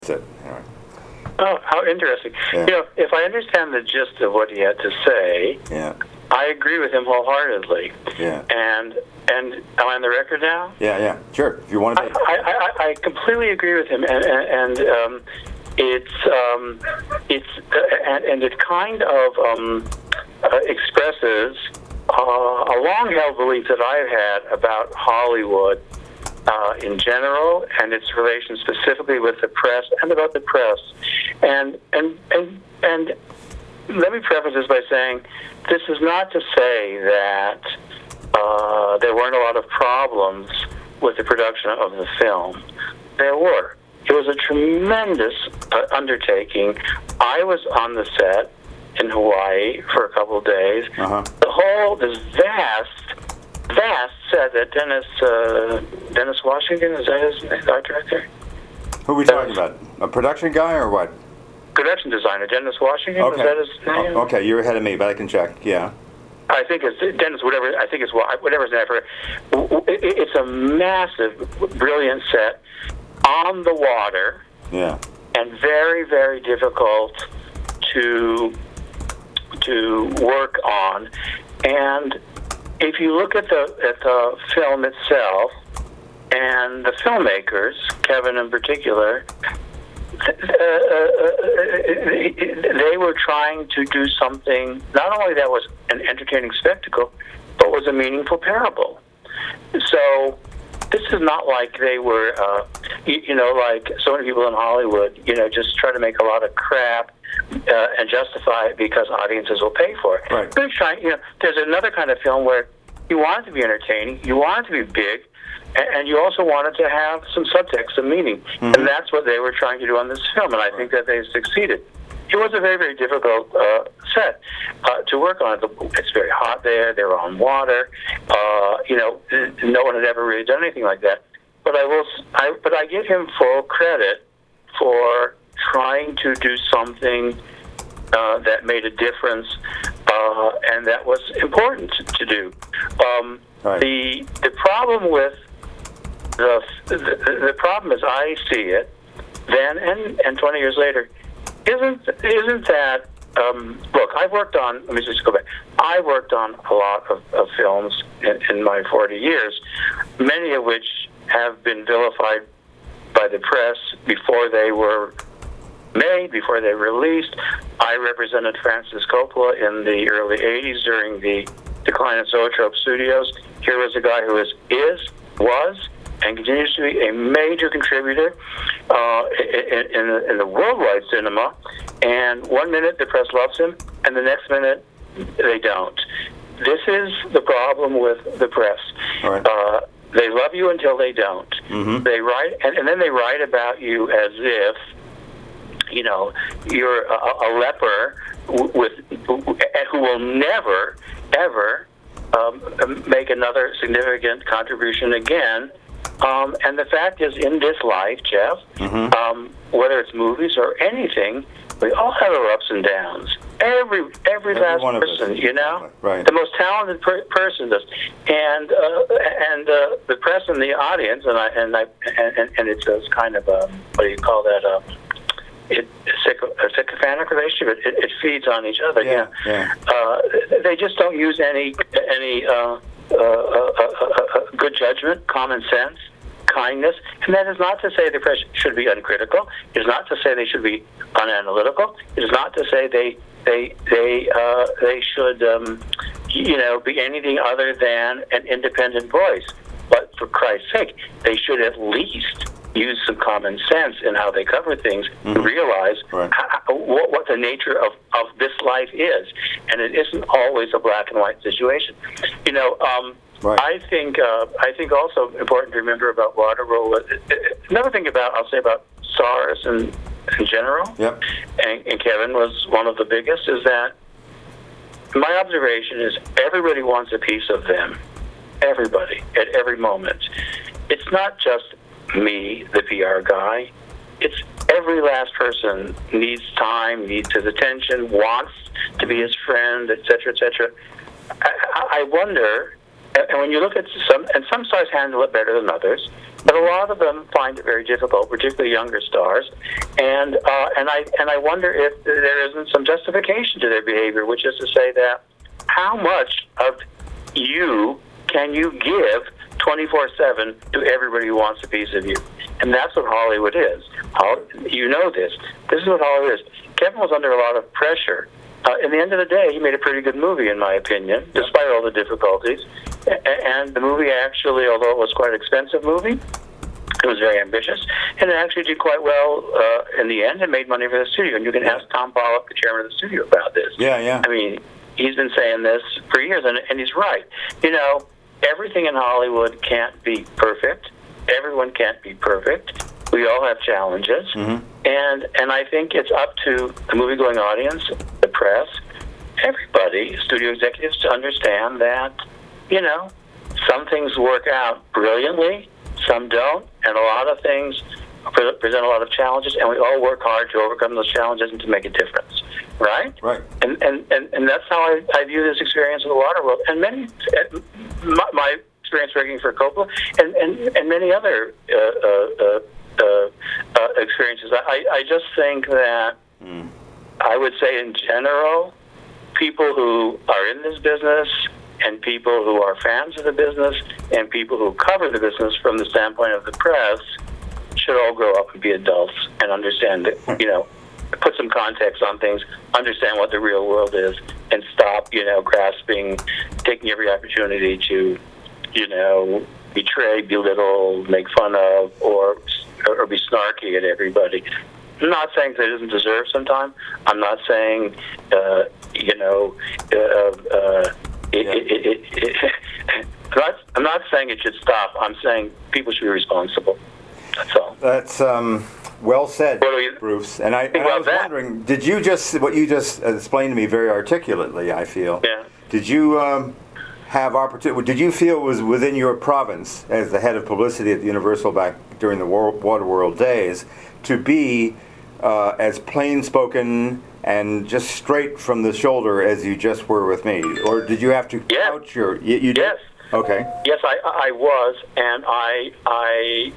it. Anyway. Oh, how interesting. Yeah. If I understand the gist of what he had to say, Yeah. I agree with him wholeheartedly. Yeah. And am I on the record now? Yeah. Sure. If you want to. I completely agree with him, and it kind of expresses a long-held belief that I've had about Hollywood in general, and its relation specifically with the press and about the press. And let me preface this by saying this is not to say that there weren't a lot of problems with the production of the film. There were. It was a tremendous undertaking. I was on the set in Hawaii for a couple of days. Uh-huh. This vast set that Dennis Washington, is that his art director? Who are we talking about? A production guy or what? Production designer, Dennis Washington, Okay. is that his name? Okay, you're ahead of me, but I can check. Yeah. I think it's Dennis, whatever. I think it's whatever's name. It's a massive, brilliant set on the water. Yeah. And very, very difficult to work on. And if you look at the film itself and the filmmakers, Kevin in particular, they were trying to do something not only that was an entertaining spectacle, but was a meaningful parable. So this is not like they were, like so many people in Hollywood, just try to make a lot of crap and justify it because audiences will pay for it. Right. They're trying, there's another kind of film where you want it to be entertaining, you want it to be big, and you also wanted to have some subtext, some meaning. Mm-hmm. And that's what they were trying to do on this film, and I think that they succeeded. It was a very, very difficult set to work on. It's very hot there. They were on water. No one had ever really done anything like that. But I give him full credit for trying to do something that made a difference and that was important to do. Right. The problem with the problem as I see it then and 20 years later isn't that look, I've worked on, let me just go back, I worked on a lot of films in my 40 years, many of which have been vilified by the press before they were made, before they were released. I represented Francis Coppola in the early 80s during the decline of Zoetrope Studios. Here was a guy who was, and continues to be a major contributor in the worldwide cinema. And one minute the press loves him, and the next minute they don't. This is the problem with the press. All right. They love you until they don't. Mm-hmm. They write, and then they write about you as if you're a leper who will never ever make another significant contribution again. And the fact is, in this life, Jeff, Mm-hmm. Whether it's movies or anything, we all have our ups and downs. Every last one of us. person, Right. the most talented person does, and the press and the audience, and it's a kind of what do you call that? A sycophantic relationship. It feeds on each other. Yeah. They just don't use any good judgment, common sense, kindness, and that is not to say the press should be uncritical. It is not to say they should be unanalytical. It is not to say they should be anything other than an independent voice. But for Christ's sake, they should at least use some common sense in how they cover things, Mm-hmm. Realize Right. what the nature of this life is, and it isn't always a black and white situation. Right. I think also important to remember about Waterworld. Another thing I'll say about SARS in general, Yep. and Kevin was one of the biggest, is that my observation is everybody wants a piece of them. Everybody, at every moment. It's not just me, the PR guy. It's every last person needs time, needs his attention, wants to be his friend, etc., etc. I wonder, and when you look at some stars handle it better than others, But a lot of them find it very difficult, particularly younger stars, and I wonder if there isn't some justification to their behavior, which is to say that how much of you can you give 24/7 to everybody who wants a piece of you? And that's what Hollywood is. You know this. This is what Hollywood is. Kevin was under a lot of pressure. In the end of the day, he made a pretty good movie, in my opinion, despite all the difficulties. And the movie actually, although it was quite an expensive movie, it was very ambitious, and it actually did quite well in the end and made money for the studio. And you can ask Tom Pollock, the chairman of the studio, about this. Yeah. I mean, he's been saying this for years, and he's right. You know, everything in Hollywood can't be perfect. Everyone can't be perfect. We all have challenges. Mm-hmm. And I think it's up to the movie-going audience, the press, everybody, studio executives, to understand that, you know, some things work out brilliantly, some don't, and a lot of things present a lot of challenges, and we all work hard to overcome those challenges and to make a difference, right? Right. And that's how I view this experience in the Waterworld, and many my experience working for Coppola, and many other experiences. I just think that I would say in general, people who are in this business and people who are fans of the business and people who cover the business from the standpoint of the press should all grow up and be adults and understand that, you know, put some context on things, understand what the real world is, and stop, you know, grasping, taking every opportunity to, you know, betray, belittle, make fun of, or be snarky at everybody. I'm not saying that it doesn't deserve some time. I'm not saying, you know, I'm not saying it should stop. I'm saying people should be responsible. That's all. That's well said, Bruce. And I was wondering, did you what you just explained to me very articulately, I feel. Yeah. Did you have opportunity? Did you feel it was within your province, as the head of publicity at Universal back during the Waterworld days, to be as plain-spoken and just straight from the shoulder as you just were with me? Or did you have to couch your... You did? Yes. Okay. Yes, I was, and I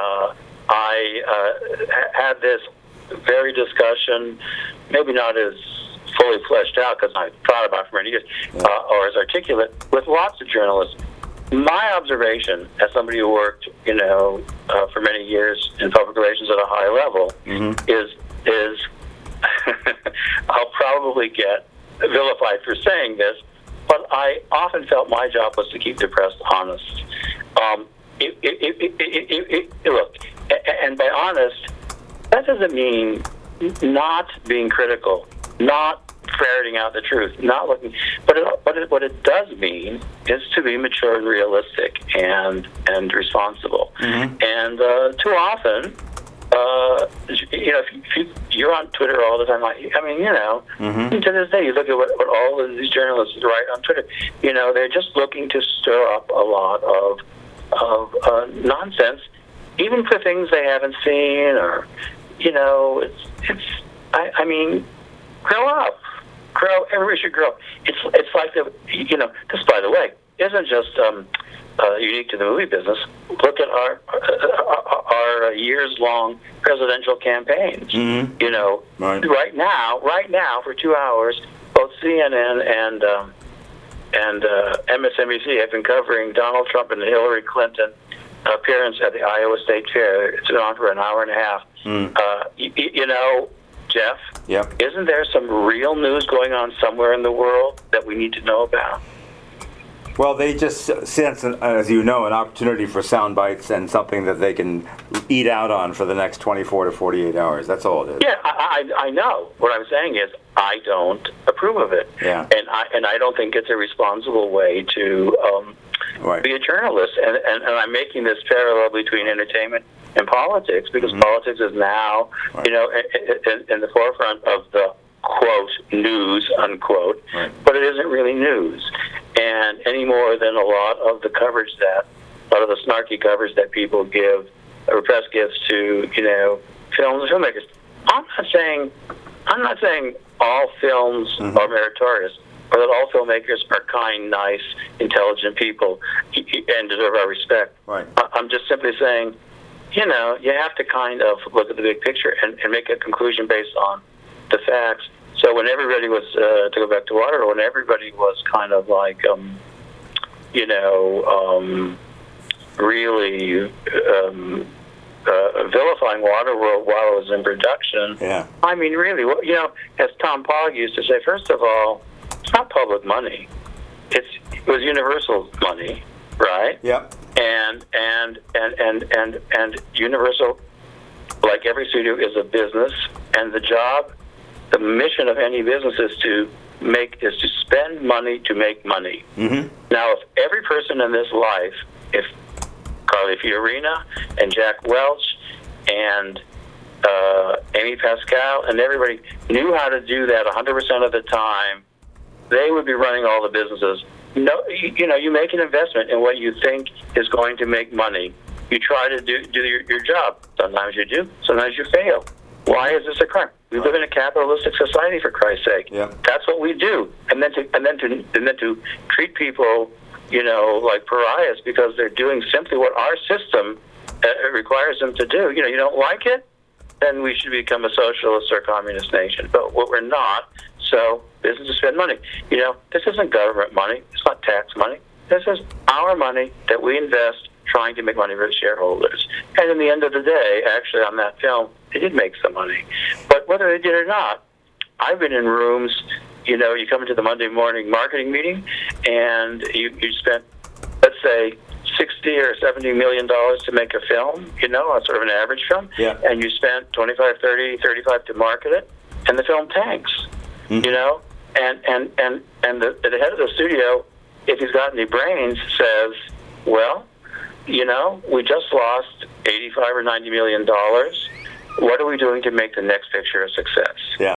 had this very discussion, maybe not as fully fleshed out because I thought about it for many years, or as articulate, with lots of journalists. My observation, as somebody who worked, you know, for many years in public relations at a high level, is I'll probably get vilified for saying this, but I often felt my job was to keep the press honest. Look, and by honest, that doesn't mean not being critical, not ferreting out the truth, not looking. But what it does mean is to be mature and realistic and responsible. And too often, you know, if you're on Twitter all the time, I mean, you know, to this day, you look at what all of these journalists write on Twitter. You know, they're just looking to stir up a lot of nonsense, even for things they haven't seen, or, you know, I mean, grow up. Everybody should grow up. It's like you know, this, by the way, isn't just unique to the movie business. Look at our years-long presidential campaigns. You know, right now, for 2 hours, both CNN and MSNBC have been covering Donald Trump and Hillary Clinton appearance at the Iowa State Fair. It's been on for an hour and a half. You know, Jeff, isn't there some real news going on somewhere in the world that we need to know about? Well, they just sense, as you know, an opportunity for sound bites and something that they can eat out on for the next 24 to 48 hours. That's all it is. Yeah, I know. What I'm saying is I don't approve of it. Yeah. And I don't think it's a responsible way to be a journalist. And I'm making this parallel between entertainment and politics, because politics is now, you know, in the forefront of the, quote, news, unquote, but it isn't really news. And any more than a lot of the coverage a lot of the snarky coverage that people give, or press gives to, you know, films and filmmakers. I'm not saying all films are meritorious. or that all filmmakers are kind, nice, intelligent people and deserve our respect. Right. I'm just simply saying, you know, you have to kind of look at the big picture and make a conclusion based on the facts. So when everybody was, to go back to Waterworld, when everybody was kind of like, really vilifying Waterworld while it was in production. Yeah. I mean, really, you know, as Tom Pogg used to say, first of all, it's not public money. It was Universal money, right? Yep. And Universal, like every studio, is a business, and the mission of any business is to spend money to make money. Mm-hmm. Now, if every person in this life, if Carly Fiorina and Jack Welch and Amy Pascal and everybody knew how to do that 100% of the time, they would be running all the businesses. No, you know, you make an investment in what you think is going to make money. You try to do your job. Sometimes you do, sometimes you fail. Why is this a crime? We live in a capitalistic society, for Christ's sake. Yeah. That's what we do. And then to treat people, you know, like pariahs because they're doing simply what our system requires them to do. You know, you don't like it, then we should become a socialist or communist nation. But what we're not, so businesses spend money. You know, this isn't government money. It's not tax money. This is our money that we invest trying to make money for the shareholders. And in the end of the day, actually on that film, they did make some money. But whether they did or not, I've been in rooms, you know, you come into the Monday morning marketing meeting and you spent, let's say, $60 or $70 million to make a film, you know, a sort of an average film, yeah. And you spent 25, 30, 35 to market it, and the film tanks, you know, and the head of the studio, if he's got any brains, says, well, you know, we just lost $85 or $90 million. What are we doing to make the next picture a success? Yeah.